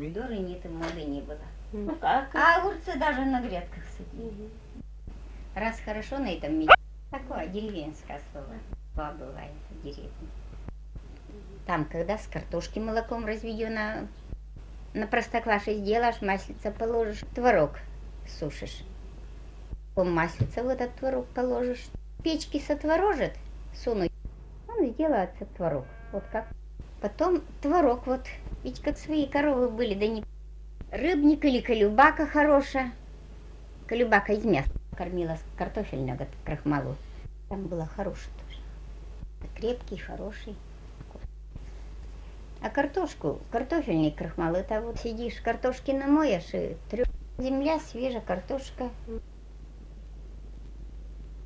помидоры нет, и моды не было. Ну как? А огурцы даже на грядках садили. Раз хорошо на этом месте, такое деревенское слово. Бывает в деревне. Там, когда с картошки молоком разведено, на простокваше сделаешь, маслица положишь, творог сушишь. Потом маслица в этот творог положишь. Печки сотворожат, сунуть, он сделается творог. Вот как. Потом творог вот, ведь как свои коровы были, да не... Рыбник или колюбака хорошая. Колюбака из мяса кормила с картофельного крахмалу. Там было хорошее тоже. Крепкий, хороший. А картошку, картофельный крахмал, это вот сидишь, картошки намоешь, и земля, свежая картошка.